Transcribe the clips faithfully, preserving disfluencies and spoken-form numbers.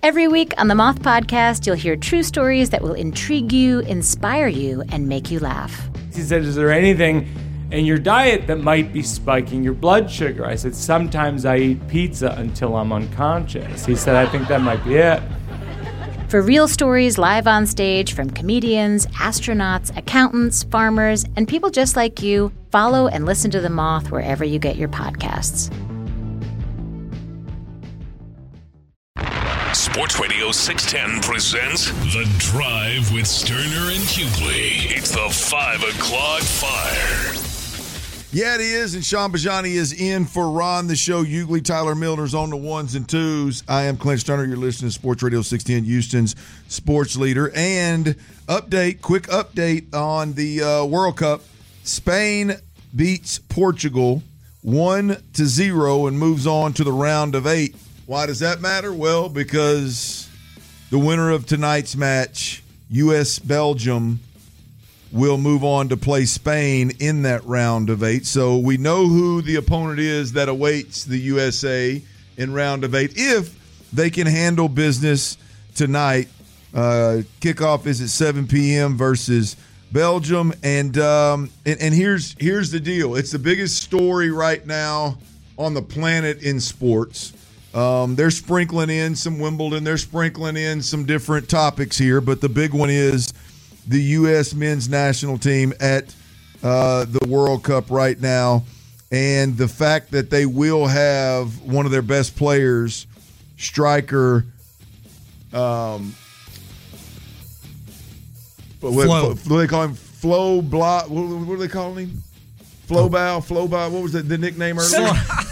Every week on the Moth Podcast, you'll hear true stories that will intrigue you, inspire you, and make you laugh. He said, is there anything in your diet that might be spiking your blood sugar? I said, sometimes I eat pizza until I'm unconscious. He said, I think that might be it. For real stories live on stage from comedians, astronauts, accountants, farmers, and people just like you, follow and listen to The Moth wherever you get your podcasts. Sports Radio six ten presents The Drive with Sterner and Hughley. It's the five o'clock fire. Yeah, it is, and Sean Bajani is in for Ron the Show. Hughley, Tyler Milner's on the ones and twos. I am Clint Sterner. You're listening to Sports Radio six ten, Houston's sports leader. And update, quick update on the uh, World Cup. Spain beats Portugal one to zero and moves on to the round of eight. Why does that matter? Well, because the winner of tonight's match, U S Belgium, will move on to play Spain in that round of eight. So we know who the opponent is that awaits the U S A in round of eight if they can handle business tonight. Uh, kickoff is at seven p.m. versus Belgium. And, um, and and here's here's the deal. It's the biggest story right now on the planet in sports. Um, they're sprinkling in some Wimbledon. They're sprinkling in some different topics here. But the big one is the U S men's national team at uh, the World Cup right now. And the fact that they will have one of their best players, striker, um, what, what, what do they call him? Flo Blah. What, what do they call him? Flo Bow. Flo Bow. What was the, the nickname earlier?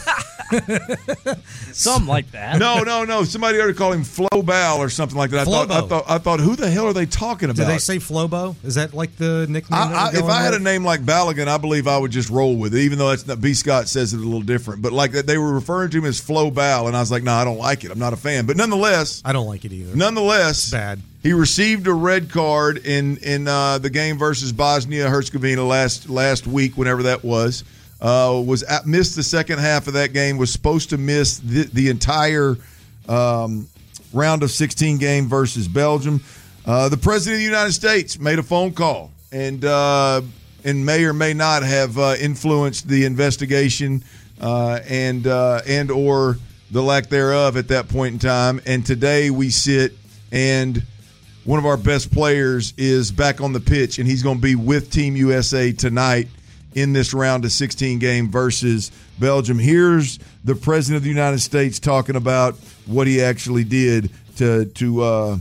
Something like that. No, no, no. Somebody ought to call him Flobo or something like that. I thought, I thought, I thought, who the hell are they talking about? Did they say Flobo? Is that like the nickname? I, I, if I had a name like Balogun, I believe I would just roll with it, even though that's not, B. Scott says it a little different. But like they were referring to him as Flo Bal, and I was like, no, I don't like it. I'm not a fan. But nonetheless, I don't like it either. Nonetheless, bad. He received a red card in in uh, the game versus Bosnia Herzegovina last last week, whenever that was. Uh, was at, missed the second half of that game, was supposed to miss the, the entire um, round of sixteen game versus Belgium. Uh, the President of the United States made a phone call and uh, and may or may not have uh, influenced the investigation uh, and uh, and or the lack thereof at that point in time. And today we sit and one of our best players is back on the pitch, and he's going to be with Team U S A tonight in this round of sixteen game versus Belgium. Here's the President of the United States talking about what he actually did to to uh,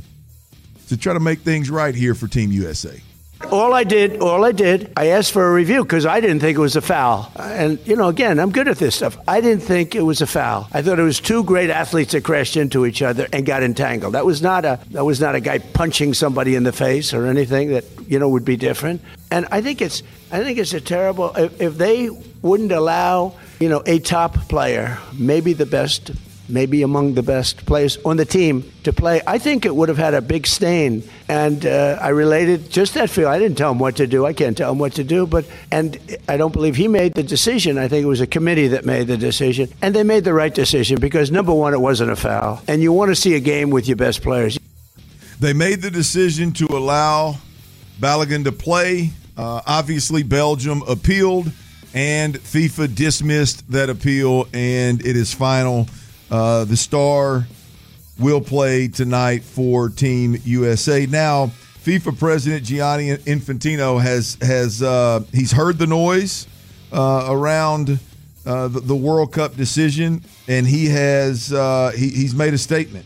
to try to make things right here for Team U S A. All I did, all I did, I asked for a review because I didn't think it was a foul. And, you know, again, I'm good at this stuff. I didn't think it was a foul. I thought it was two great athletes that crashed into each other and got entangled. That was not a that was not a guy punching somebody in the face or anything that, you know, would be different. And I think it's I think it's a terrible if, if they wouldn't allow, you know, a top player, maybe the best, maybe among the best players on the team to play, I think it would have had a big stain. And uh, I related just that feel. I didn't tell him what to do. I can't tell him what to do. But and I don't believe he made the decision. I think it was a committee that made the decision. And they made the right decision because, number one, it wasn't a foul. And you want to see a game with your best players. They made the decision to allow Balogun to play. Uh, obviously, Belgium appealed, and FIFA dismissed that appeal, and it is final. Uh, the star will play tonight for Team U S A. Now, FIFA President Gianni Infantino has has uh, he's heard the noise uh, around uh, the, the World Cup decision, and he has uh, he, he's made a statement.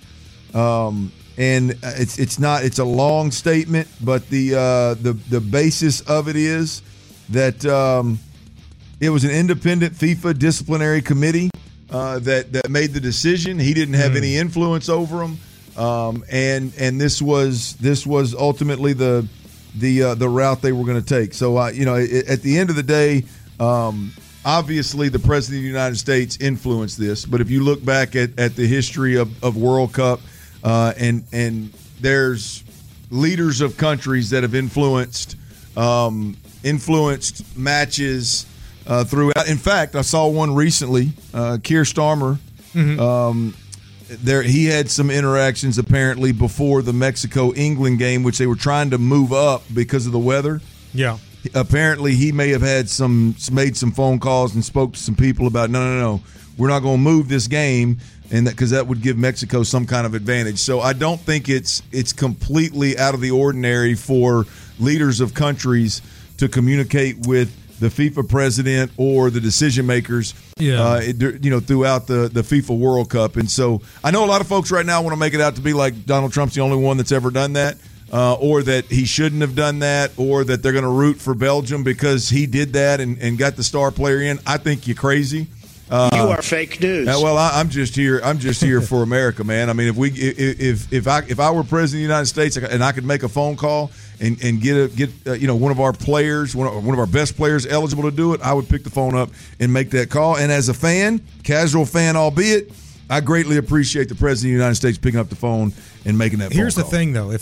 Um, and it's it's not it's a long statement, but the uh, the the basis of it is that um, it was an independent FIFA disciplinary committee Uh, that that made the decision. He didn't have mm. any influence over them, um, and and this was this was ultimately the the uh, the route they were going to take. So uh, you know, it, at the end of the day, um, obviously the President of the United States influenced this. But if you look back at, at the history of, of World Cup, uh, and and there's leaders of countries that have influenced um, influenced matches. Uh, throughout. In fact, I saw one recently. Uh, Keir Starmer mm-hmm. um, there he had some interactions apparently before the Mexico-England game, which they were trying to move up because of the weather. Yeah. Apparently, he may have had some made some phone calls and spoke to some people about no, no, no, we're not going to move this game, and that because that would give Mexico some kind of advantage. So I don't think it's it's completely out of the ordinary for leaders of countries to communicate with the FIFA president or the decision makers, yeah. uh, it, you know, throughout the, the FIFA World Cup. And so I know a lot of folks right now want to make it out to be like Donald Trump's the only one that's ever done that, uh, or that he shouldn't have done that, or that they're going to root for Belgium because he did that and, and got the star player in. I think you're crazy. Uh, you are fake news. Uh, well, I, I'm just here. I'm just here for America, man. I mean, if we, if if if I if I were president of the United States and I could make a phone call and and get a get uh, you know one of our players, one of, one of our best players eligible to do it, I would pick the phone up and make that call. And as a fan, casual fan albeit, I greatly appreciate the president of the United States picking up the phone and making that. Here's phone the call. thing, though: if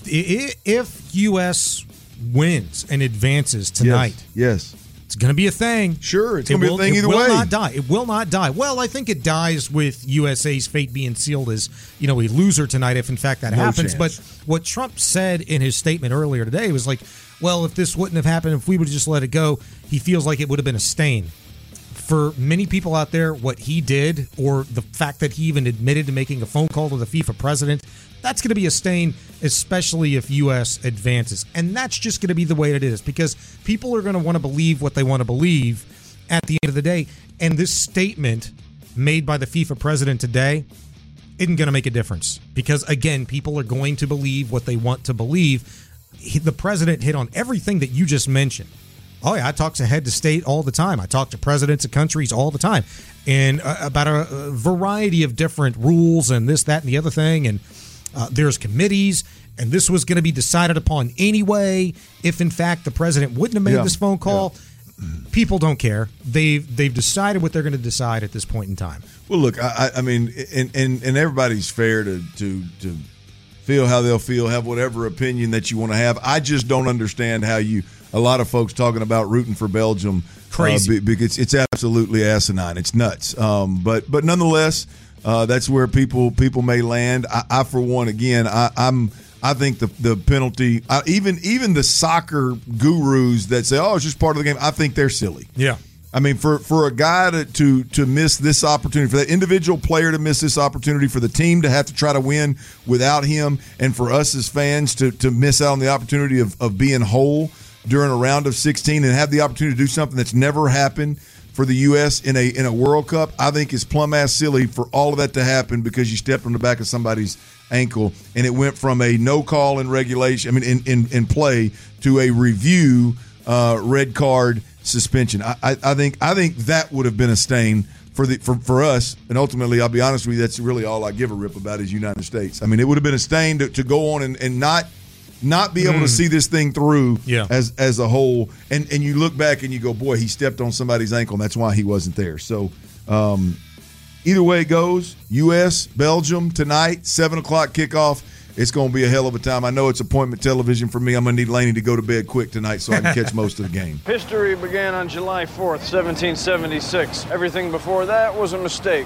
if U S wins and advances tonight, yes. yes. It's going to be a thing. Sure, it's it going to be will, a thing either way. It will way. not die. It will not die. Well, I think it dies with U S A's fate being sealed as, you know, a loser tonight if, in fact, that No happens. chance. But what Trump said in his statement earlier today was like, well, if this wouldn't have happened, if we would have just let it go, he feels like it would have been a stain. For many people out there, what he did, or the fact that he even admitted to making a phone call to the FIFA president, that's going to be a stain, especially if U S advances. And that's just going to be the way it is, because people are going to want to believe what they want to believe at the end of the day. And this statement made by the FIFA president today isn't going to make a difference, because, again, people are going to believe what they want to believe. He, the president hit on everything that you just mentioned. Oh, yeah, I talk to head to state all the time. I talk to presidents of countries all the time, and uh, about a, a variety of different rules and this, that, and the other thing. And uh, there's committees, and this was going to be decided upon anyway if, in fact, the president wouldn't have made Yeah. this phone call. Yeah. People don't care. They've they've decided what they're going to decide at this point in time. Well, look, I, I mean, and, and, and everybody's fair to, to to feel how they'll feel, have whatever opinion that you want to have. I just don't understand how you – a lot of folks talking about rooting for Belgium. Crazy. Uh, because it's absolutely asinine. It's nuts. Um, but but nonetheless, uh, that's where people people may land. I, I for one, again, I, I'm I think the the penalty, I, even even the soccer gurus that say, oh, it's just part of the game, I think they're silly. Yeah. I mean, for, for a guy to, to to miss this opportunity, for that individual player to miss this opportunity, for the team to have to try to win without him, and for us as fans to, to miss out on the opportunity of, of being whole during a round of sixteen and have the opportunity to do something that's never happened for the U S in a in a World Cup, I think is plumb ass silly for all of that to happen because you stepped on the back of somebody's ankle and it went from a no call in regulation, I mean in, in, in play, to a review uh, red card suspension. I, I, I think I think that would have been a stain for the for, for us, and ultimately, I'll be honest with you, that's really all I give a rip about is United States. I mean, it would have been a stain to, to go on and, and not not be able Mm. to see this thing through Yeah. as as a whole. And and you look back and you go, boy, he stepped on somebody's ankle, and that's why he wasn't there. So um, either way it goes, U S, Belgium tonight, seven o'clock kickoff. It's going to be a hell of a time. I know it's appointment television for me. I'm going to need Laney to go to bed quick tonight so I can catch most of the game. History began on July fourth, seventeen seventy-six. Everything before that was a mistake.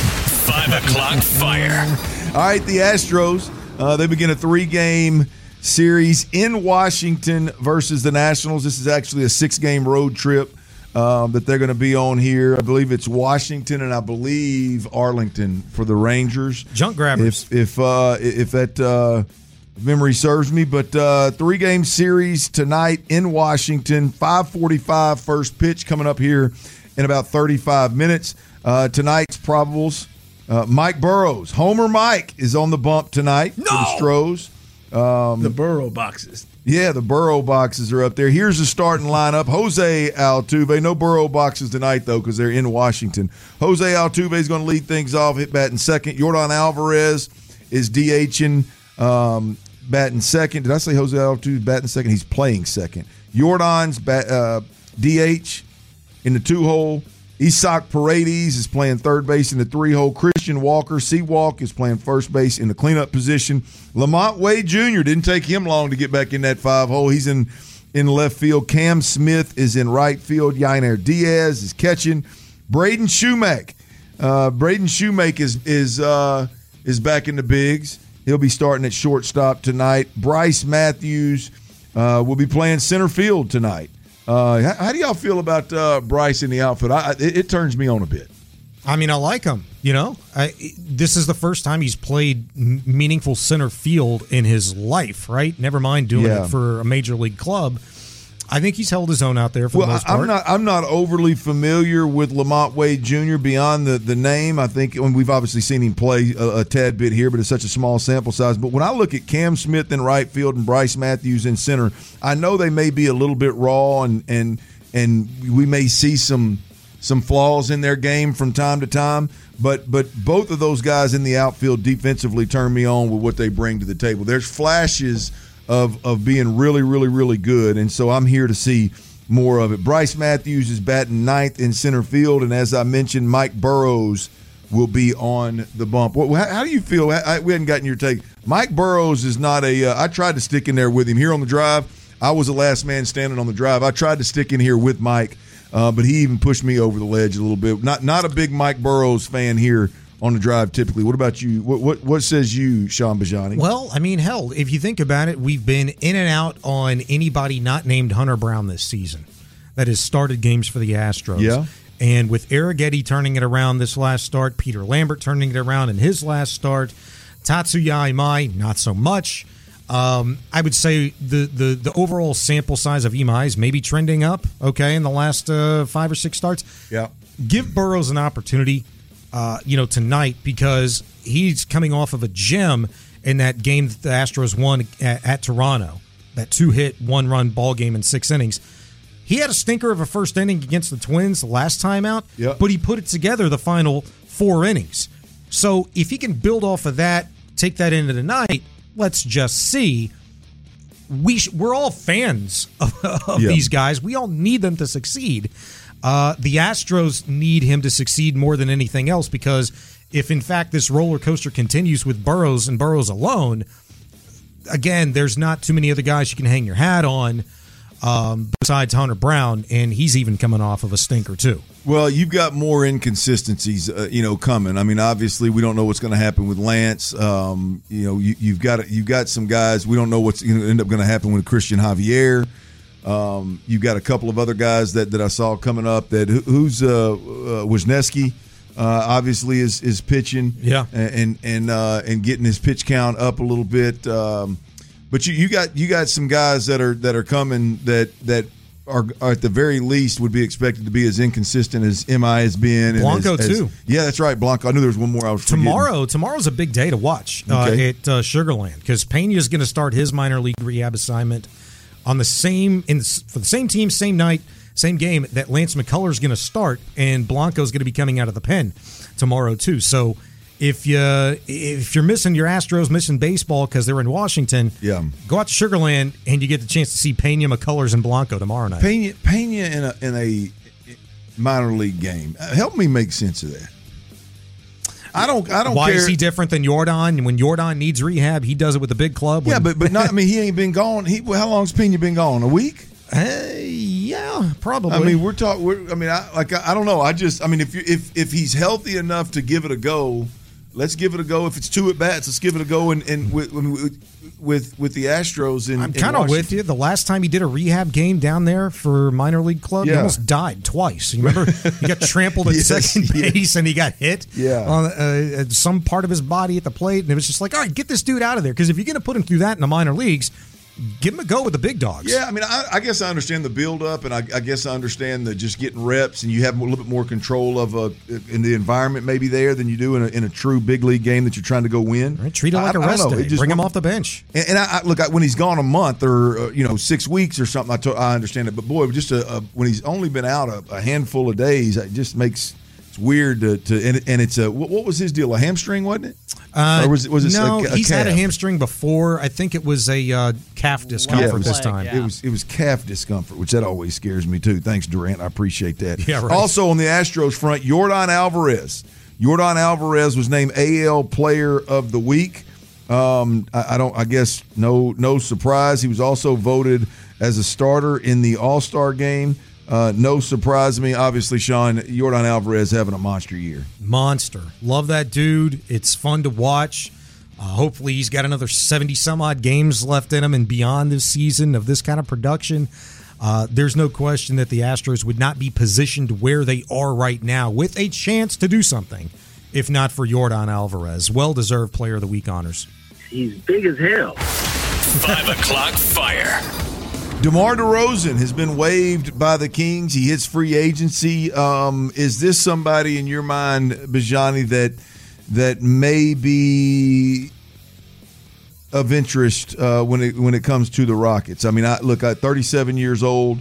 Five o'clock fire. All right, the Astros, uh, they begin a three-game series in Washington versus the Nationals. This is actually a six-game road trip um, that they're going to be on here. I believe it's Washington and I believe Arlington for the Rangers. Junk grabbers. If if uh, if that uh, memory serves me, but uh, three-game series tonight in Washington. five forty-five first pitch coming up here in about thirty-five minutes. Uh, tonight's probables. Uh, Mike Burrows, Homer Mike, is on the bump tonight No! for the Stros. Um, The Burrow boxes. yeah, the Burrow boxes are up there. Here's the starting lineup. Jose Altuve. No Burrow boxes tonight, though, because they're in Washington. Jose Altuve is going to lead things off, hit batting second. Yordan Alvarez is DHing, um, batting second. Did I say Jose Altuve batting second? He's playing second. Yordan's bat, uh, D H in the two-hole. Isaac Paredes is playing third base in the three-hole. Christian Walker, Seawalk, is playing first base in the cleanup position. Lamont Wade Junior didn't take him long to get back in that five-hole. He's in, in left field. Cam Smith is in right field. Yainer Diaz is catching. Braden Shoemack. Uh, Braden Shoemack is is uh, is back in the bigs. He'll be starting at shortstop tonight. Bryce Matthews uh, will be playing center field tonight. Uh, how, how do y'all feel about uh, Bryce in the outfield? I, it, it turns me on a bit. I mean, I like him. You know, I, this is the first time he's played m- meaningful center field in his life, right? Never mind doing Yeah. it for a major league club. I think he's held his own out there for Well, the most I- part. I'm not. I'm not overly familiar with Lamont Wade Junior beyond the, the name. I think and we've obviously seen him play a, a tad bit here, but it's such a small sample size. But when I look at Cam Smith in right field and Bryce Matthews in center, I know they may be a little bit raw, and and and we may see some some flaws in their game from time to time. But but both of those guys in the outfield defensively turn me on with what they bring to the table. There's flashes of of being really, really, really good, and so I'm here to see more of it. Bryce Matthews is batting ninth in center field, and as I mentioned, Mike Burrows will be on the bump. What, how, how do you feel? I, we hadn't gotten your take. Mike Burrows is not a uh, – I tried to stick in there with him here on the drive. I was the last man standing on the drive. I tried to stick in here with Mike, uh, but he even pushed me over the ledge a little bit. Not not a big Mike Burrows fan here on the drive typically. What about you? What what, what says you, Sean Bajani? Well, I mean, hell, if you think about it, we've been in and out on anybody not named Hunter Brown this season that has started games for the Astros. Yeah. And with Arrighetti turning it around this last start, Peter Lambert turning it around in his last start, Tatsuya Imai, not so much. Um, I would say the, the, the overall sample size of Imai is maybe trending up, okay, in the last uh, five or six starts. Yeah. Give Burrows an opportunity. Uh, you know, tonight, because he's coming off of a gem in that game that the Astros won at, at Toronto, that two-hit, one-run ball game in six innings. He had a stinker of a first inning against the Twins the last time out, Yep. but he put it together the final four innings. So if he can build off of that, take that into the night, let's just see. We sh- we're all fans of, of Yeah. these guys. We all need them to succeed. Uh, the Astros need him to succeed more than anything else, because if, in fact, this roller coaster continues with Burrows and Burrows alone, again, there's not too many other guys you can hang your hat on um, besides Hunter Brown, and he's even coming off of a stinker, too. Well, you've got more inconsistencies, uh, you know, coming. I mean, obviously, we don't know what's going to happen with Lance. Um, you know, you, you've got you've got some guys. We don't know what's going to end up going to happen with Christian Javier. Um, you've got a couple of other guys that, that I saw coming up. That who, who's uh, uh, Wisniewski, uh, obviously is is pitching, Yeah. and and uh, and getting his pitch count up a little bit. Um, but you, you got you got some guys that are that are coming that that are, are at the very least would be expected to be as inconsistent as M I has been. and Blanco, as- as- too. Yeah, that's right, Blanco. I knew there was one more I was forgetting. Tomorrow, tomorrow's a big day to watch uh, Okay. at uh, Sugarland, because Pena's going to start his minor league rehab assignment on the same in for the same team, same night, same game that Lance McCullers going to start, and Blanco's going to be coming out of the pen tomorrow too. So if you if you're missing your Astros, missing baseball because they're in Washington, Yeah. go out to Sugarland and you get the chance to see Pena, McCullers, and Blanco tomorrow night. Pena, Pena in a in a minor league game. Uh, Help me make sense of that. I don't. I don't Why care. is he different than Jordan? When Jordan needs rehab, he does it with a big club. Yeah, When- but but not. I mean, he ain't been gone. He how long's Pena been gone? A week? Uh, yeah, probably. I mean, we're talking. We're, I mean, I like. I, I don't know. I just. I mean, if you if if he's healthy enough to give it a go, let's give it a go. If it's two at bats, let's give it a go. And and with with with the Astros, in, I'm in kind of with Washington. you. The last time he did a rehab game down there for minor league club, he Yeah. almost died twice. You remember? He got trampled at Yes, second yeah. base, and he got hit Yeah. on uh, at some part of his body at the plate, and it was just like, all right, get this dude out of there, because if you're going to put him through that in the minor leagues, give him a go with the big dogs. Yeah, I mean, I, I guess I understand the build-up, and I, I guess I understand the just getting reps, and you have a little bit more control of a in the environment maybe there than you do in a, in a true big league game that you're trying to go win. Right, treat it like I- a I don't rest know. day. It just Bring him wa- off the bench. And, and I, I look I, when he's gone a month or uh, you know six weeks or something, I, to, I understand it. But boy, just a, a, when he's only been out a, a handful of days, it just makes it's weird to, to and, and it's a what, what was his deal? A hamstring, wasn't it? Uh, or was it was it no, a, a he's had a calf? hamstring before. I think it was a uh, calf discomfort Yeah, it was- this time. yeah. It was it was calf discomfort, which that always scares me too. Thanks, Durant. I appreciate that. Yeah, right. Also on the Astros front, Yordan Alvarez. Yordan Alvarez was named A L Player of the Week. Um, I, I don't. I guess no no surprise. He was also voted as a starter in the All Star game. Uh, no surprise to me. Obviously, Sean, Yordan Alvarez having a monster year. Monster. Love that dude. It's fun to watch. Uh, hopefully he's got another seventy-some-odd games left in him and beyond this season of this kind of production. Uh, there's no question that the Astros would not be positioned where they are right now with a chance to do something, if not for Yordan Alvarez. Well-deserved Player of the Week honors. He's big as hell. Five o'clock fire. DeMar DeRozan has been waived by the Kings. He hits free agency. Um, is this somebody in your mind, Bajani, that that may be of interest uh, when it when it comes to the Rockets? I mean, I, look, I'm thirty-seven years old,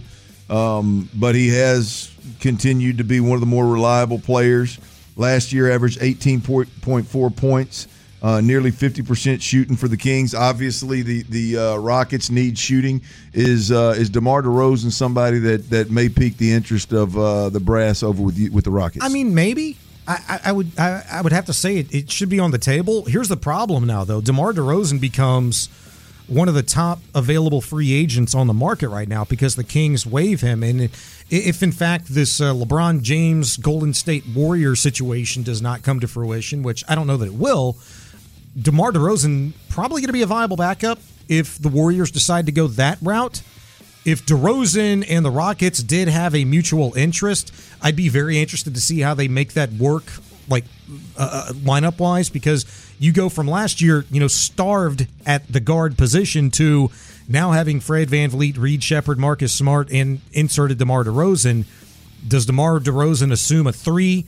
um, but he has continued to be one of the more reliable players. Last year, averaged eighteen point four points, uh, nearly fifty percent shooting for the Kings. Obviously, the the uh, Rockets need shooting. Is uh, is DeMar DeRozan somebody that, that may pique the interest of uh, the brass over with you, with the Rockets? I mean, maybe. I, I, I would I, I would have to say it, it should be on the table. Here's the problem now, though. DeMar DeRozan becomes one of the top available free agents on the market right now because the Kings waive him. And if, in fact, this uh, LeBron James Golden State Warriors situation does not come to fruition, which I don't know that it will, DeMar DeRozan probably going to be a viable backup if the Warriors decide to go that route. If DeRozan and the Rockets did have a mutual interest, I'd be very interested to see how they make that work, like uh, lineup-wise, because you go from last year, you know, starved at the guard position to now having Fred VanVleet, Reed Shepherd, Marcus Smart, and inserted DeMar DeRozan. Does DeMar DeRozan assume a three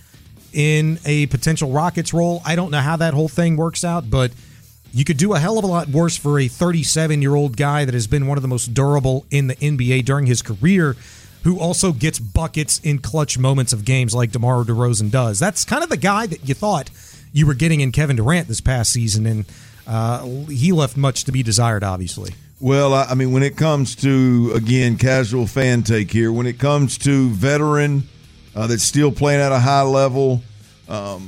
in a potential Rockets role? I don't know how that whole thing works out, but you could do a hell of a lot worse for a thirty-seven-year-old guy that has been one of the most durable in the N B A during his career, who also gets buckets in clutch moments of games like DeMar DeRozan does. That's kind of the guy that you thought you were getting in Kevin Durant this past season, and uh, he left much to be desired, obviously. Well, I mean, when it comes to, again, casual fan take here, when it comes to veteran uh, that's still playing at a high level, um,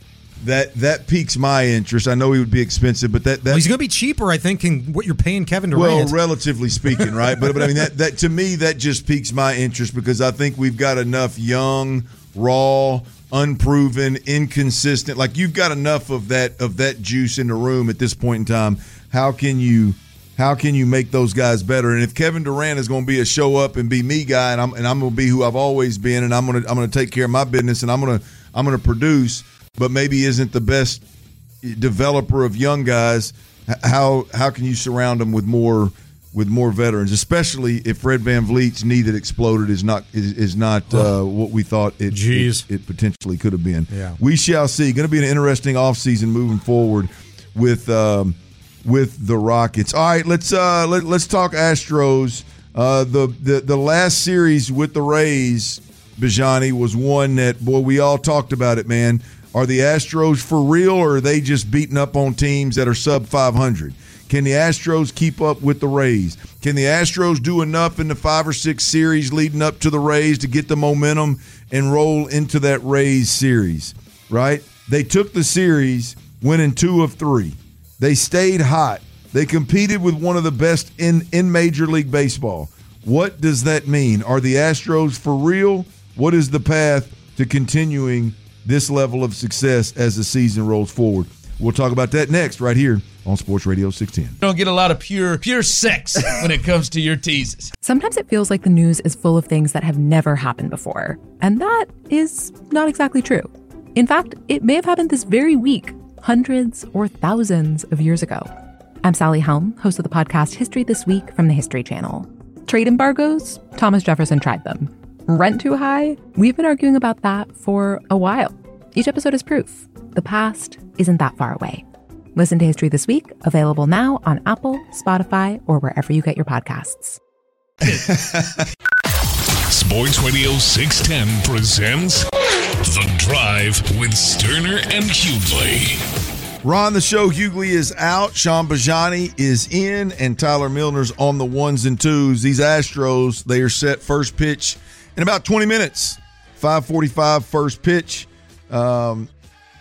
That that piques my interest. I know he would be expensive, but that, that well, he's going to be cheaper, I think, than what you're paying Kevin Durant. Well, relatively speaking, right? But but I mean that that to me that just piques my interest because I think we've got enough young, raw, unproven, inconsistent. Like you've got enough of that of that juice in the room at this point in time. How can you how can you make those guys better? And if Kevin Durant is going to be a show up and be me guy, and I'm and I'm going to be who I've always been, and I'm going to I'm going to take care of my business, and I'm going to I'm going to produce. But maybe isn't the best developer of young guys. How how can you surround them with more with more veterans, especially if Fred VanVleet's knee that exploded is not is, is not uh, what we thought it, it it potentially could have been. Yeah. We shall see. Going to be an interesting offseason moving forward with um, with the Rockets. All right, let's uh, let, let's talk Astros. Uh, the, the the last series with the Rays, Bajani, was one that boy we all talked about it, man. Are the Astros for real, or are they just beating up on teams that are sub five hundred? Can the Astros keep up with the Rays? Can the Astros do enough in the five or six series leading up to the Rays to get the momentum and roll into that Rays series, right? They took the series, winning two of three. They stayed hot. They competed with one of the best in, in Major League Baseball. What does that mean? Are the Astros for real? What is the path to continuing this level of success as the season rolls forward? We'll talk about that next right here on Sports Radio six ten. You don't get a lot of pure pure sex when it comes to your teases. Sometimes it feels like the news is full of things that have never happened before. And that is not exactly true. In fact, it may have happened this very week, hundreds or thousands of years ago. I'm Sally Helm, host of the podcast History This Week from the History Channel. Trade embargoes? Thomas Jefferson tried them. Rent too high? We've been arguing about that for a while. Each episode is proof. The past isn't that far away. Listen to History This Week, available now on Apple, Spotify, or wherever you get your podcasts. Sports Radio six ten presents The Drive with Sterner and Hughley. Ron, the show, Hughley is out. Sean Bajani is in, and Tyler Milner's on the ones and twos. These Astros, they are set first pitch in about twenty minutes. five forty-five first pitch. Um,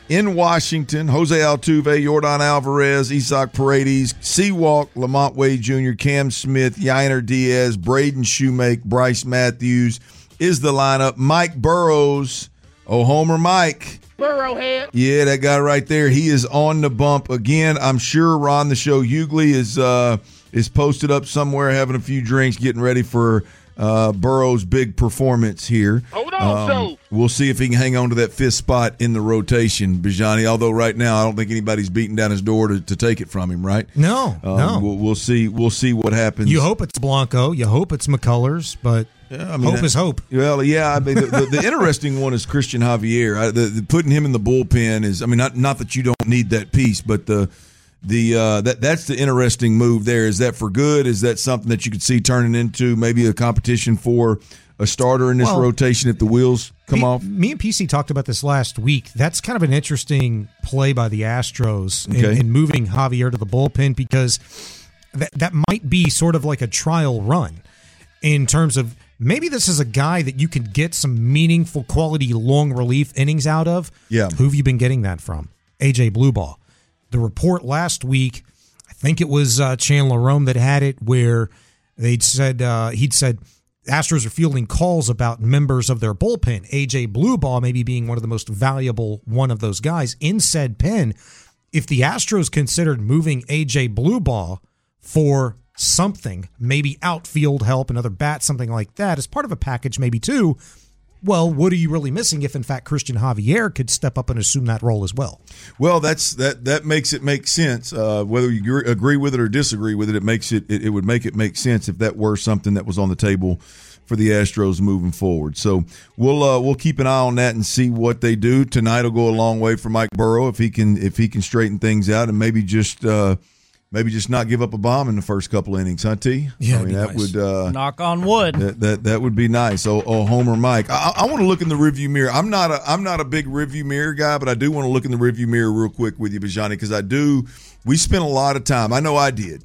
In Washington, Jose Altuve, Yordan Alvarez, Isaac Paredes, Seawalk, Lamont Wade Junior, Cam Smith, Yainer Diaz, Braden Shoemake, Bryce Matthews is the lineup. Mike Burrows, oh, Homer Mike. Burrowhead. Yeah, that guy right there. He is on the bump again. I'm sure Ron the Show Hughley is uh, is posted up somewhere having a few drinks, getting ready for Uh, Burrow's big performance here. Hold on, um, so. We'll see if he can hang on to that fifth spot in the rotation, Bijani. Although right now I don't think anybody's beating down his door to, to take it from him, right? No, um, no. We'll, we'll see. We'll see what happens. You hope it's Blanco. You hope it's McCullers, but yeah, I mean, hope is hope. Well, yeah. I mean, the, the, the interesting one is Christian Javier. I, the, the, putting him in the bullpen is. I mean, not not that you don't need that piece, but the. The uh, that that's the interesting move there. Is that for good? Is that something that you could see turning into maybe a competition for a starter in this well, rotation if the wheels come me, off? Me and P C talked about this last week. That's kind of an interesting play by the Astros okay. in, in moving Javier to the bullpen because that that might be sort of like a trial run in terms of maybe this is a guy that you can get some meaningful quality long relief innings out of. Yeah. Who have you been getting that from? A J Blueball. The report last week, I think it was uh, Chandler Rome that had it, where they'd said uh, he'd said Astros are fielding calls about members of their bullpen. A J Blueball maybe being one of the most valuable one of those guys in said pen. If the Astros considered moving A J Blueball for something, maybe outfield help, another bat, something like that, as part of a package, maybe too. Well, what are you really missing if, in fact, Christian Javier could step up and assume that role as well? Well, that's that that makes it make sense. Uh, whether you agree, agree with it or disagree with it, it makes it, it it would make it make sense if that were something that was on the table for the Astros moving forward. So we'll uh, we'll keep an eye on that and see what they do tonight. Will go a long way for Mike Burrow if he can if he can straighten things out and maybe just. Uh, Maybe just not give up a bomb in the first couple innings, huh, T? Yeah, I mean that nice. would uh, knock on wood. That, that that would be nice. Oh, oh Homer Mike. I, I want to look in the rearview mirror. I'm not a I'm not a big rearview mirror guy, but I do want to look in the rearview mirror real quick with you, Bijani, because I do. We spent a lot of time. I know I did.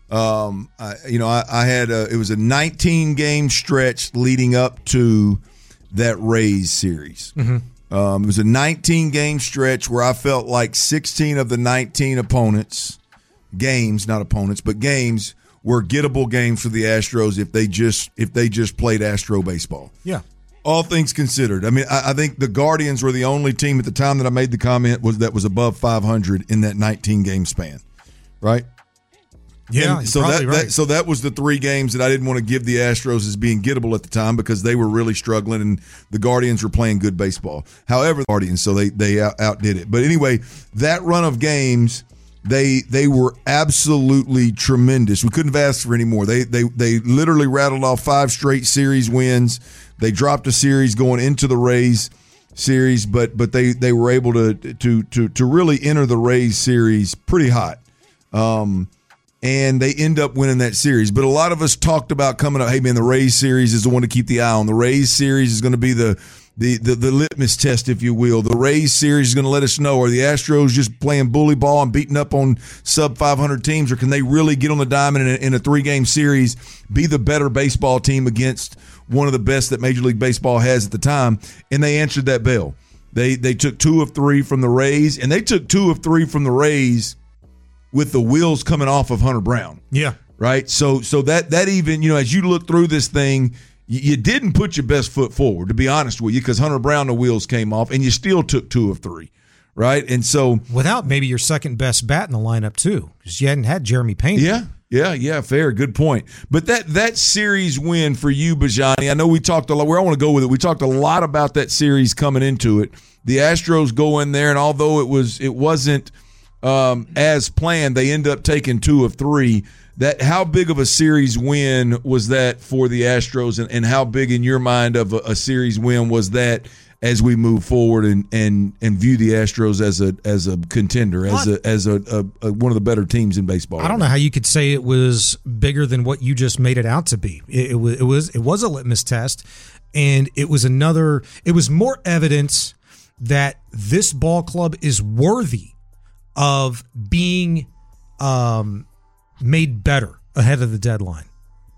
Um, I, you know, I, I had a, it was a nineteen game stretch leading up to that Rays series. Mm-hmm. Um, it was a nineteen game stretch where I felt like sixteen of the nineteen opponents. Games, not opponents, but games were gettable games for the Astros if they just if they just played Astro baseball. Yeah. All things considered. I mean, I, I think the Guardians were the only team at the time that I made the comment was that was above five hundred in that nineteen game span, right? Yeah, and so probably that, right. that so that was the three games that I didn't want to give the Astros as being gettable at the time because they were really struggling and the Guardians were playing good baseball. However, the Guardians, so they they out, outdid it. But anyway, that run of games. They they were absolutely tremendous. We couldn't have asked for any more. They they they literally rattled off five straight series wins. They dropped a series going into the Rays series, but but they, they were able to to to to really enter the Rays series pretty hot. Um, and they end up winning that series. But a lot of us talked about coming up, hey man, the Rays series is the one to keep the eye on. The Rays series is going to be the The, the the litmus test, if you will. The Rays series is going to let us know, are the Astros just playing bully ball and beating up on sub five hundred teams, or can they really get on the diamond in a, in a three-game series, be the better baseball team against one of the best that Major League Baseball has at the time? And they answered that bell. They they took two of three from the Rays, and they took two of three from the Rays with the wheels coming off of Hunter Brown. Yeah. Right? So so that that even, you know, as you look through this thing, you didn't put your best foot forward, to be honest with you, because Hunter Brown, the wheels came off, and you still took two of three, right? And so without maybe your second best bat in the lineup too, because you hadn't had Jeremy Payne. Yeah, yeah, yeah, fair, good point. But that that series win for you, Bijani, I know we talked a lot. Where I want to go with it, we talked a lot about that series coming into it. The Astros go in there, and although it was it wasn't um, as planned, they end up taking two of three. That how big of a series win was that for the Astros, and, and how big in your mind of a, a series win was that as we move forward and, and, and view the Astros as a as a contender, as a as a, a, a one of the better teams in baseball? I don't know how you could say it was bigger than what you just made it out to be. It, it was it was it was a litmus test, and it was another. It was more evidence that this ball club is worthy of being. Um, made better ahead of the deadline.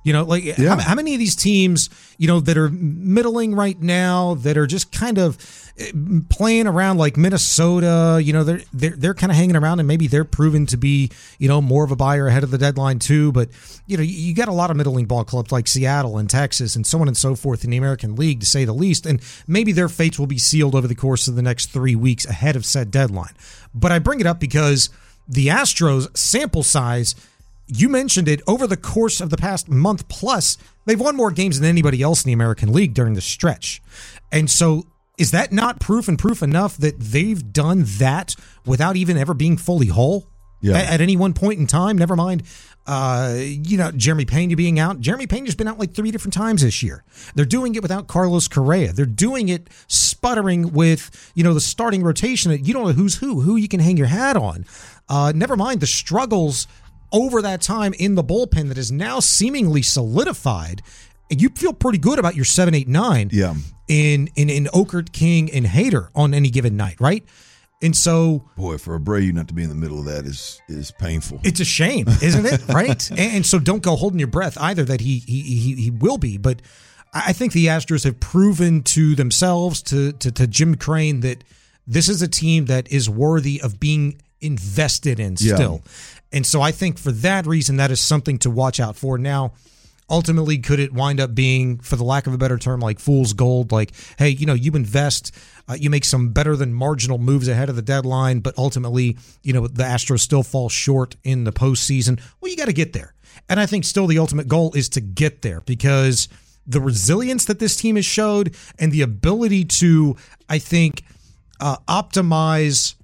You know, like Yeah. how, how many of these teams, you know, that are middling right now, that are just kind of playing around, like Minnesota, you know, they're they're, they're kind of hanging around, and maybe they're proven to be, you know, more of a buyer ahead of the deadline too. But, you know, you, you got a lot of middling ball clubs like Seattle and Texas and so on and so forth in the American League, to say the least. And maybe their fates will be sealed over the course of the next three weeks ahead of said deadline. But I bring it up because the Astros sample size, you mentioned it, over the course of the past month plus, they've won more games than anybody else in the American League during the stretch. And so is that not proof and proof enough that they've done that without even ever being fully whole Yeah. at, at any one point in time? Never mind, uh, you know, Jeremy Pena being out. Jeremy Pena's been out like three different times this year. They're doing it without Carlos Correa. They're doing it sputtering with, you know, the starting rotation. You don't know who's who, who you can hang your hat on. Uh, never mind the struggles over that time in the bullpen that is now seemingly solidified. And you feel pretty good about your seven, eight, nine Yeah. in, in, in Okert, King, and Hader on any given night, right? And so, Boy, for Abreu not to be in the middle of that is is painful. it's a shame, isn't it? Right? And, and so don't go holding your breath either that he, he he he will be. But I think the Astros have proven to themselves, to, to, to Jim Crane, that this is a team that is worthy of being invested in Yeah. still. And so I think for that reason, that is something to watch out for. Now, ultimately, could it wind up being, for the lack of a better term, like fool's gold? Like, hey, you know, you invest, uh, you make some better than marginal moves ahead of the deadline, but ultimately, you know, the Astros still fall short in the postseason. Well, you got to get there. And I think still the ultimate goal is to get there, because the resilience that this team has showed and the ability to, I think, uh, optimize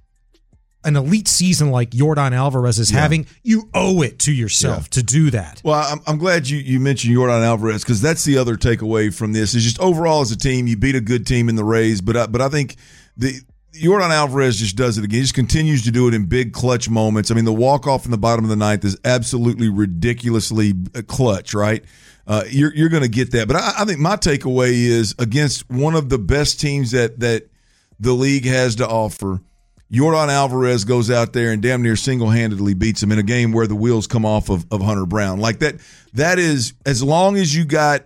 an elite season like Yordan Alvarez is Yeah. having, you owe it to yourself Yeah. to do that. Well, I'm, I'm glad you, you mentioned Yordan Alvarez, because that's the other takeaway from this is just overall as a team, you beat a good team in the Rays, but I, but I think the Yordan Alvarez just does it again. He just continues to do it in big clutch moments. I mean, the walk-off in the bottom of the ninth is absolutely ridiculously clutch, right? Uh, you're you're going to get that. But I, I think my takeaway is against one of the best teams that that the league has to offer, Yordan Alvarez goes out there and damn near single-handedly beats him in a game where the wheels come off of, of Hunter Brown. Like that, that is, as long as you got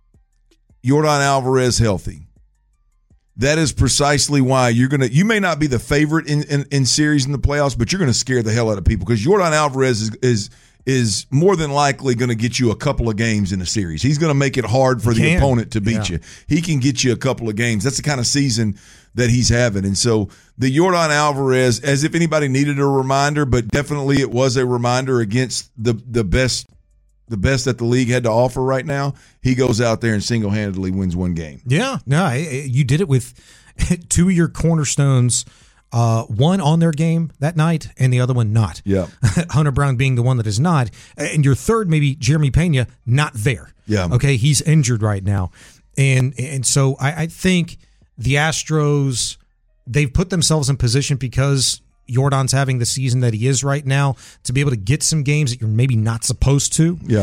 Yordan Alvarez healthy, that is precisely why you're going to, you may not be the favorite in, in, in series in the playoffs, but you're going to scare the hell out of people, because Yordan Alvarez is, is, is more than likely going to get you a couple of games in a series. He's going to make it hard for He the can. opponent to beat Yeah. you. He can get you a couple of games. That's the kind of season that he's having. And so the Yordan Alvarez, as if anybody needed a reminder, but definitely it was a reminder against the the best the best that the league had to offer right now. He goes out there and single-handedly wins one game. Yeah, no, I- I- you did it with two of your cornerstones, uh, one on their game that night and the other one not. Yeah. Hunter Brown being the one that is not. And your third, maybe Jeremy Pena, not there. Yeah. Okay, he's injured right now. And and so I, I think the Astros, they've put themselves in position because Yordan's having the season that he is right now to be able to get some games that you're maybe not supposed to. Yeah.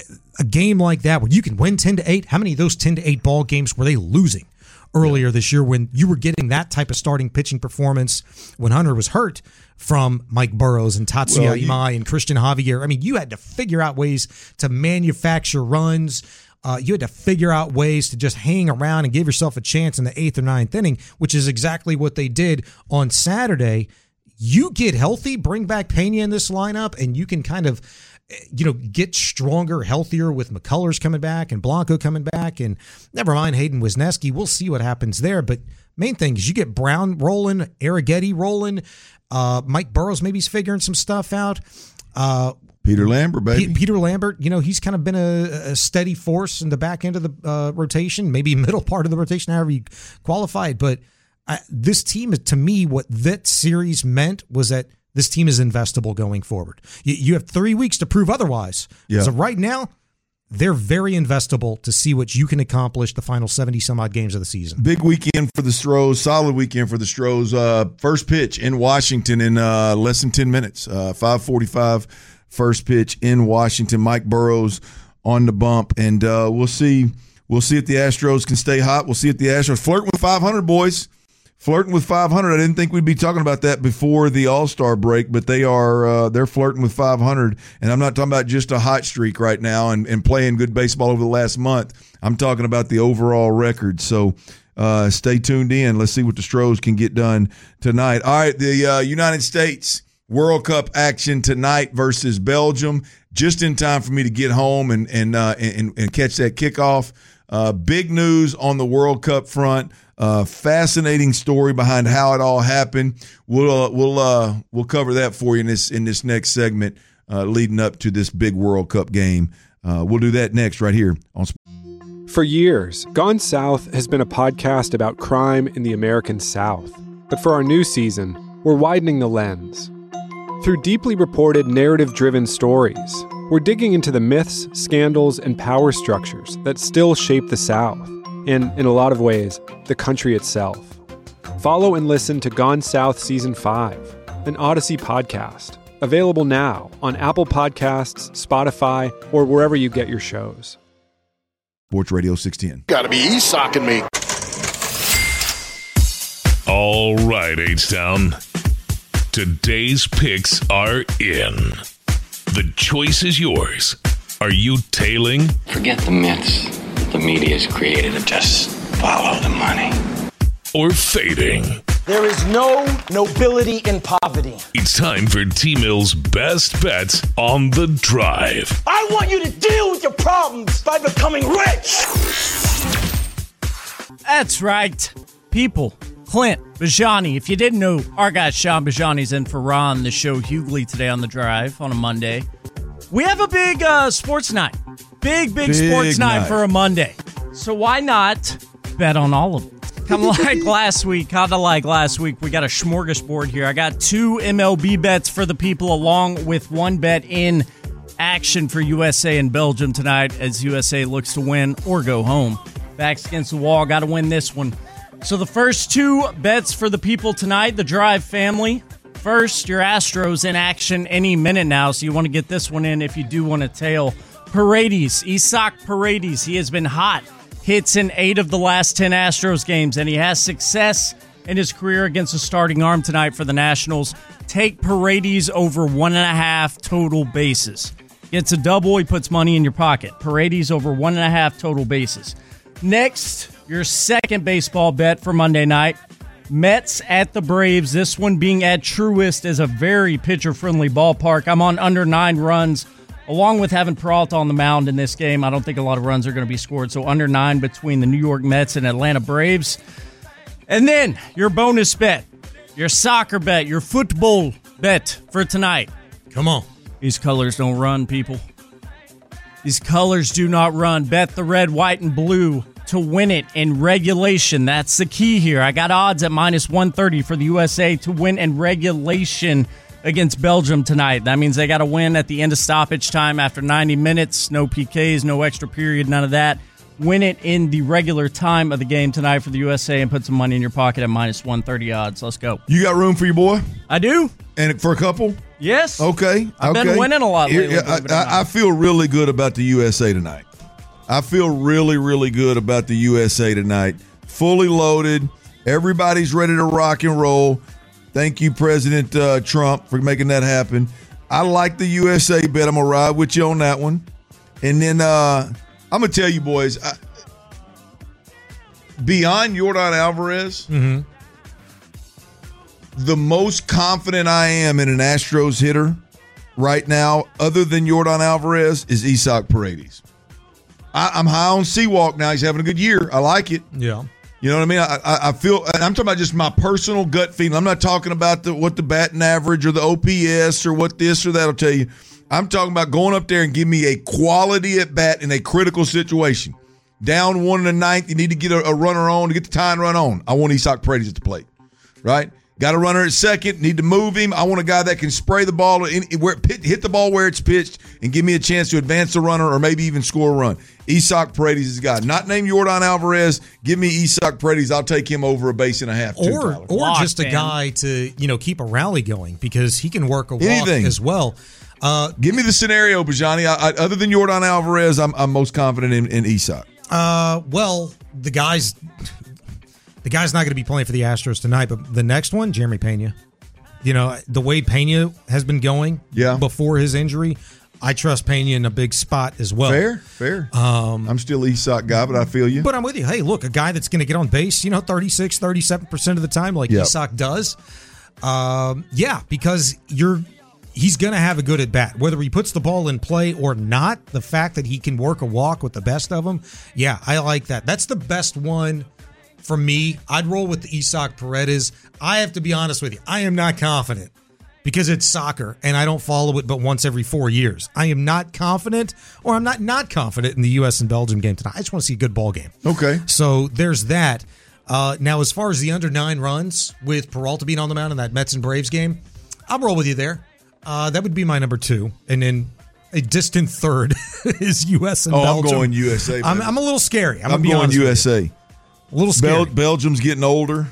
A game like that where you can win ten to eight, how many of those ten to eight ball games were they losing earlier this year when you were getting that type of starting pitching performance when Hunter was hurt from Mike Burrows and Tatsuya Well, you- Imai and Christian Javier? I mean, you had to figure out ways to manufacture runs. Uh, you had to figure out ways to just hang around and give yourself a chance in the eighth or ninth inning, which is exactly what they did on Saturday. You get healthy, bring back Pena in this lineup, and you can kind of, you know, get stronger, healthier with McCullers coming back and Blanco coming back, and never mind Hayden Wisniewski. We'll see what happens there. But main thing is you get Brown rolling, Arrighetti rolling, uh, Mike Burrows maybe he's figuring some stuff out. Uh, Peter Lambert, baby. P- Peter Lambert, you know, he's kind of been a, a steady force in the back end of the uh, rotation, maybe middle part of the rotation, however you qualify it. But I, this team, to me, what that series meant was that this team is investable going forward. You, you have three weeks to prove otherwise. Yeah. So right now, they're very investable to see what you can accomplish the final seventy some odd games of the season. Big weekend for the Stros, solid weekend for the Stros. Uh, first pitch in Washington in uh, less than ten minutes, uh, five forty-five. First pitch in Washington. Mike Burrows on the bump, and uh, we'll see. We'll see if the Astros can stay hot. We'll see if the Astros flirt with five hundred, boys. flirting with five hundred. I didn't think we'd be talking about that before the All-Star break, but they are uh, they're flirting with five hundred. And I'm not talking about just a hot streak right now and, and playing good baseball over the last month. I'm talking about the overall record. So uh, stay tuned in. Let's see what the Stros can get done tonight. All right, the uh, United States World Cup action tonight versus Belgium. Just in time for me to get home and and uh, and, and catch that kickoff. Uh, big news on the World Cup front. Uh, fascinating story behind how it all happened. We'll uh, we'll uh, we'll cover that for you in this in this next segment uh, leading up to this big World Cup game. Uh, we'll do that next right here on. For years, Gone South has been a podcast about crime in the American South. But for our new season, we're widening the lens. Through deeply reported, narrative-driven stories, we're digging into the myths, scandals, and power structures that still shape the South, and, in a lot of ways, the country itself. Follow and listen to Gone South Season five, an Odyssey podcast, available now on Apple Podcasts, Spotify, or wherever you get your shows. Sports Radio six ten. Gotta be e-socking me. All right, H-Town. Today's picks are in. The choice is yours. Are you tailing? Forget the myths the media's created and just follow the money. Or fading? There is no nobility in poverty. It's time for T-Mill's best bets on the drive. I want you to deal with your problems by becoming rich. That's right. People. Clint Bajani. If you didn't know, our guy Sean Bajani's in for Ron, the show Hughley today on the drive on a Monday. We have a big uh, sports night. Big, big, big sports night. night for a Monday. So why not bet on all of it? Kind of like last week. Kind of like last week. We got a smorgasbord here. I got two M L B bets for the people along with one bet in action for U S A and Belgium tonight as U S A looks to win or go home. Backs against the wall. Got to win this one. So the first two bets for the people tonight, the Drive family. First, your Astros in action any minute now, so you want to get this one in if you do want to tail. Paredes, Isaac Paredes, he has been hot. Hits in eight of the last ten Astros games, and he has success in his career against a starting arm tonight for the Nationals. Take Paredes over one and a half total bases. Gets a double, he puts money in your pocket. Paredes over one and a half total bases. Next, your second baseball bet for Monday night. Mets at the Braves. This one being at Truist is a very pitcher-friendly ballpark. I'm on under nine runs, along with having Peralta on the mound in this game. I don't think a lot of runs are going to be scored, so under nine between the New York Mets and Atlanta Braves. And then your bonus bet, your soccer bet, your football bet for tonight. Come on. These colors don't run, people. These colors do not run. Bet the red, white, and blue to win it in regulation. That's the key here. I got odds at minus one thirty for the U S A to win in regulation against Belgium tonight. That means they got to win at the end of stoppage time after ninety minutes. No P Ks, no extra period, none of that. Win it in the regular time of the game tonight for the U S A and put some money in your pocket at minus one thirty odds. Let's go. You got room for your boy? I do. And for a couple? Yes. Okay. I've okay. been winning a lot lately. I, I, I feel really good about the U S A tonight. I feel really, really good about the U S A tonight. Fully loaded. Everybody's ready to rock and roll. Thank you, President uh, Trump, for making that happen. I like the U S A bet. I'm going to ride with you on that one. And then uh, I'm going to tell you, boys, I, beyond Yordan Alvarez, mm-hmm. the most confident I am in an Astros hitter right now, other than Yordan Alvarez, is Isaac Paredes. I, I'm high on Seawalk now. He's having a good year. I like it. Yeah. You know what I mean? I, I, I feel, and I'm talking about just my personal gut feeling. I'm not talking about the, what the batting average or the O P S or what this or that will tell you. I'm talking about going up there and give me a quality at bat in a critical situation. Down one in the ninth, you need to get a, a runner on to get the tying run on. I want Isaac Paredes at the plate, right? Got a runner at second, need to move him. I want a guy that can spray the ball, in, where it, hit the ball where it's pitched, and give me a chance to advance the runner or maybe even score a run. Isaac Paredes is the guy. Not named Yordan Alvarez. Give me Isaac Paredes. I'll take him over a base and a half. Too, or Tyler. or Lock, just a man. guy to you know keep a rally going because he can work a walk Anything. as well. Uh, Give me the scenario, Bajani. I, I, other than Yordan Alvarez, I'm, I'm most confident in, in Isaac. Uh, well, the guy's The guy's not going to be playing for the Astros tonight, but the next one, Jeremy Pena. You know, the way Pena has been going yeah. before his injury, I trust Pena in a big spot as well. Fair, fair. Um, I'm still Isak guy, but I feel you. But I'm with you. Hey, look, a guy that's going to get on base, you know, thirty-six, thirty-seven percent of the time like yep. Isak does. Um, yeah, because you're he's going to have a good at-bat. Whether he puts the ball in play or not, the fact that he can work a walk with the best of them, yeah, I like that. That's the best one for me. I'd roll with the Isak Paredes. I have to be honest with you. I am not confident because it's soccer and I don't follow it but once every four years. I am not confident, or I'm not not confident in the U S and Belgium game tonight. I just want to see a good ball game. Okay. So there's that. Uh, now, as far as the under nine runs with Peralta being on the mound in that Mets and Braves game, I'll roll with you there. Uh, that would be my number two. And then a distant third is U S and oh, Belgium. I'm going U S A. I'm, I'm a little scary. I'm, I'm be going U S A. A little scary. Bel- Belgium's getting older.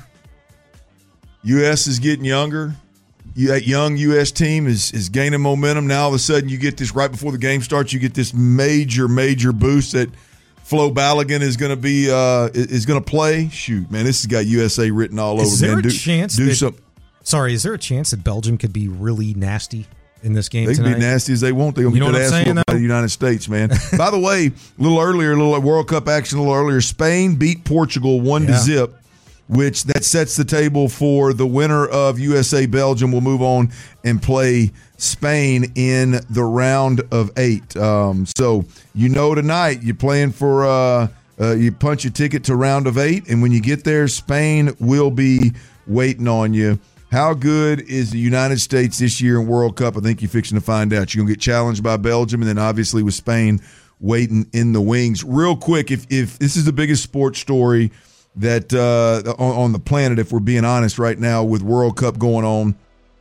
U S is getting younger. You, that young U S team is is gaining momentum. Now all of a sudden you get this right before the game starts. You get this major, major boost that Flo Balogun is going to be uh, is going to play. Shoot, man, this has got U S A written all over. Is there man. a do, chance? Do that, some, sorry, is there a chance that Belgium could be really nasty in this game they tonight? can be nasty as they want. They're going to get that ass whooped by the United States, man. By the way, a little earlier, a little World Cup action a little earlier, Spain beat Portugal one yeah. to zip, which that sets the table for the winner of U S A Belgium will move on and play Spain in the round of eight. Um, so you know tonight you're playing for uh, uh, you punch your ticket to round of eight, and when you get there, Spain will be waiting on you. How good is the United States this year in World Cup? I think you're fixing to find out. You're going to get challenged by Belgium, and then obviously with Spain waiting in the wings. Real quick, if if this is the biggest sports story that uh, on, on the planet, if we're being honest right now, with World Cup going on,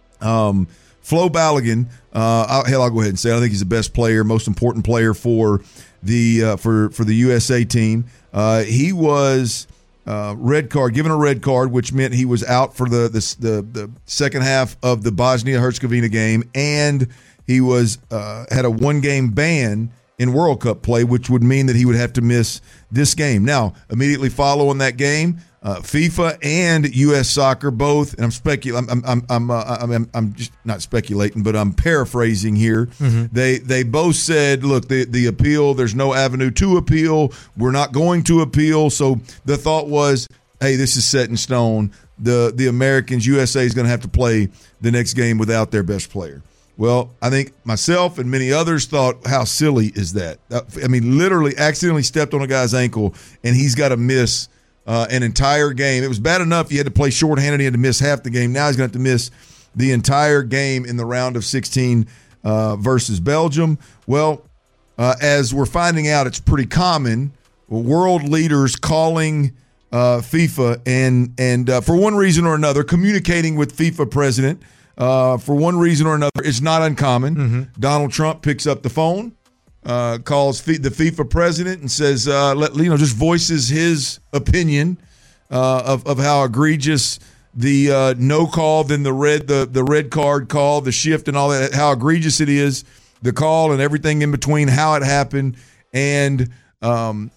um, Flo Balogun, uh, I'll, hell, I'll go ahead and say it. I think he's the best player, most important player for the uh, for for the U S A team. Uh, he was. Uh, red card, given a red card, which meant he was out for the the the, the second half of the Bosnia-Herzegovina game, and he was uh, had a one-game ban in World Cup play, which would mean that he would have to miss this game. Now, immediately following that game, uh, FIFA and U S Soccer both, and I'm speculating, I'm I'm I'm, uh, I'm I'm just not speculating, but I'm paraphrasing here. Mm-hmm. They they both said, look, the the appeal, there's no avenue to appeal. We're not going to appeal. So the thought was, hey, this is set in stone. The the Americans, U S A is going to have to play the next game without their best player. Well, I think myself and many others thought, how silly is that? I mean, literally accidentally stepped on a guy's ankle, and he's got to miss uh, an entire game. It was bad enough he had to play shorthanded. He had to miss half the game. Now he's going to have to miss the entire game in the round of sixteen uh, versus Belgium. Well, uh, as we're finding out, it's pretty common. World leaders calling uh, FIFA and, and uh, for one reason or another, communicating with FIFA president Uh, for one reason or another, it's not uncommon. Mm-hmm. Donald Trump picks up the phone, uh, calls F- the FIFA president, and says, uh, "Let you know," just voices his opinion uh, of of how egregious the uh, no call, then the red the the red card call, the shift, and all that. How egregious it is, the call, and everything in between, how it happened, and um,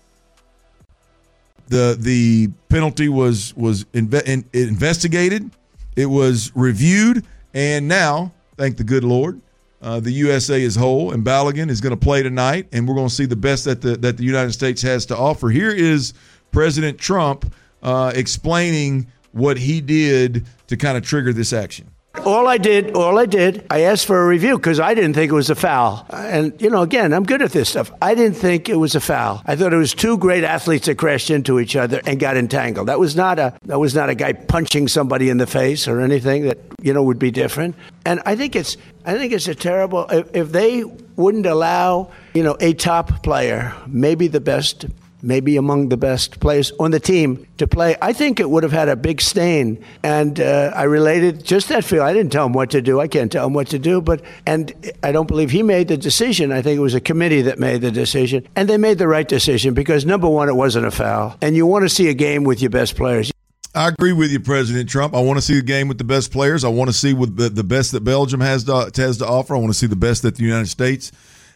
the the penalty was was inve- in, investigated. It was reviewed. And now, thank the good Lord, uh, the U S A is whole, and Balogun is going to play tonight, and we're going to see the best that the that the United States has to offer. Here is President Trump uh, explaining what he did to kind of trigger this action. All I did, all I did, I asked for a review because I didn't think it was a foul. And, you know, again, I'm good at this stuff. I didn't think it was a foul. I thought it was two great athletes that crashed into each other and got entangled. That was not a that was not a guy punching somebody in the face or anything that, you know, would be different. And I think it's I think it's a terrible if, if they wouldn't allow, you know, a top player, maybe the best maybe among the best players on the team to play, I think it would have had a big stain. And uh, I related just that feel. I didn't tell him what to do. I can't tell him what to do. But and I don't believe he made the decision. I think it was a committee that made the decision. And they made the right decision because, number one, it wasn't a foul. And you want to see a game with your best players. I agree with you, President Trump. I want to see the game with the best players. I want to see what the, the best that Belgium has to, has to offer. I want to see the best that the United States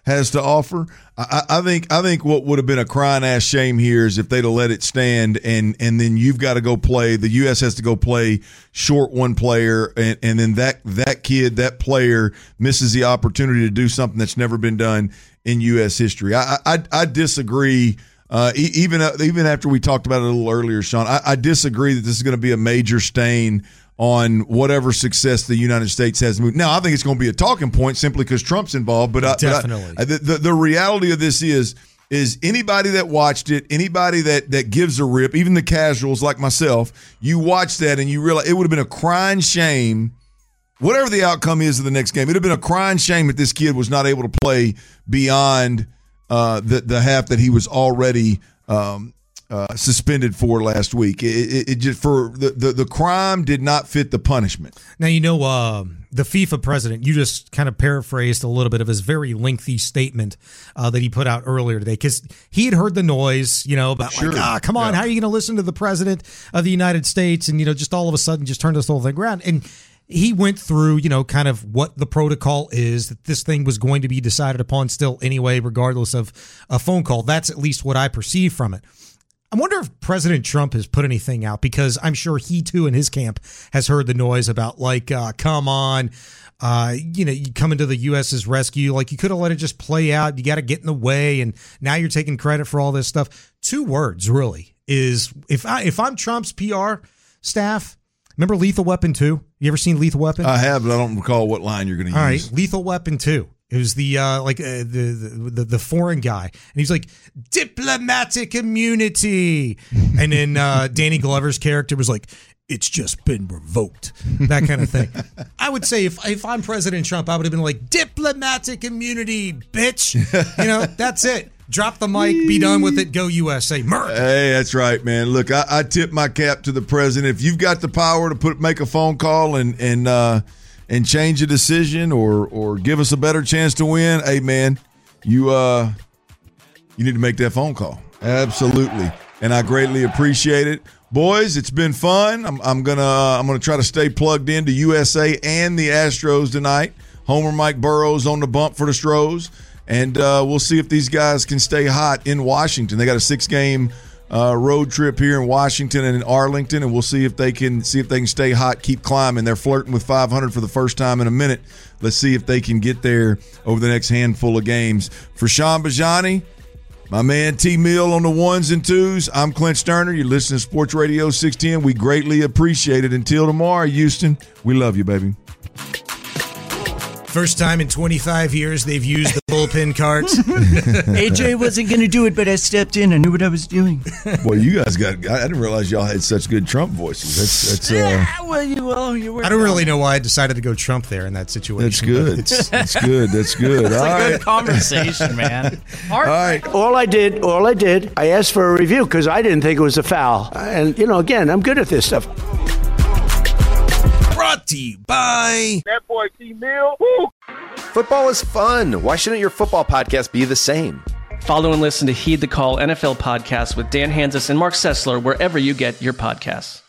has to offer. I, I think I think what would have been a crying ass shame here is if they'd have let it stand, and and then you've got to go play. The U S has to go play short one player, and, and then that that kid, that player misses the opportunity to do something that's never been done in U S history. I I, I disagree. Uh, even even after we talked about it a little earlier, Sean, I, I disagree that this is going to be a major stain on whatever success the United States has moved. Now, I think it's going to be a talking point simply because Trump's involved. But I, definitely, but I, the, the the reality of this is is anybody that watched it, anybody that that gives a rip, even the casuals like myself, you watch that and you realize it would have been a crying shame. Whatever the outcome is of the next game, it would have been a crying shame that this kid was not able to play beyond uh, the the half that he was already um, uh, suspended for last week. It, it, it just for the, the the crime did not fit the punishment. Now you know uh, the FIFA president. You just kind of paraphrased a little bit of his very lengthy statement uh, that he put out earlier today, because he had heard the noise, you know, about Sure. like, ah, come on, Yeah. how are you going to listen to the president of the United States, and you know, just all of a sudden, just turn this whole thing around. And he went through, you know, kind of what the protocol is, that this thing was going to be decided upon still anyway, regardless of a phone call. That's at least what I perceive from it. I wonder if President Trump has put anything out, because I'm sure he too in his camp has heard the noise about like, uh, come on, uh, you know, you come into the U S's rescue. Like, you could have let it just play out. You got to get in the way. And now you're taking credit for all this stuff. Two words really is, if I, if I'm Trump's P R staff, remember Lethal Weapon two? You ever seen Lethal Weapon? I have, but I don't recall what line you're going to All use. right, Lethal Weapon two. It was the uh, like uh, the, the the foreign guy, and he's like, diplomatic immunity, and then uh, Danny Glover's character was like, it's just been revoked, that kind of thing. I would say if if I'm President Trump, I would have been like, diplomatic immunity, bitch. You know, that's it. Drop the mic, be done with it, go U S A. Merc. Hey, that's right, man. Look, I, I tip my cap to the president. If you've got the power to put make a phone call and and uh, and change a decision or or give us a better chance to win, hey, man, you uh you need to make that phone call. Absolutely, and I greatly appreciate it, boys. It's been fun. I'm I'm gonna I'm gonna try to stay plugged into U S A and the Astros tonight. Homer Mike Burrows on the bump for the Stros. And uh, we'll see if these guys can stay hot in Washington. They got a six-game uh, road trip here in Washington and in Arlington, and we'll see if they can see if they can stay hot, keep climbing. They're flirting with five hundred for the first time in a minute. Let's see if they can get there over the next handful of games. For Sean Bajani, my man T. Mill on the ones and twos, I'm Clint Sterner. You're listening to Sports Radio six ten. We greatly appreciate it. Until tomorrow, Houston, we love you, baby. First time in twenty-five years they've used the bullpen cards. A J wasn't going to do it, but I stepped in. I knew what I was doing. Boy, you guys got – I didn't realize y'all had such good Trump voices. That's that's. Uh, Yeah, well, you, well, you were. I don't really know why I decided to go Trump there in that situation. That's good. but It's, That's good. That's good. It's All a right. good conversation, man. All right. All I did, all I did, I asked for a review because I didn't think it was a foul. And, you know, again, I'm good at this stuff. brought to you by That boy T. Mill. Woo! Football is fun. Why shouldn't your football podcast be the same? Follow and listen to Heed the Call N F L podcast with Dan Hanzus and Mark Sessler wherever you get your podcasts.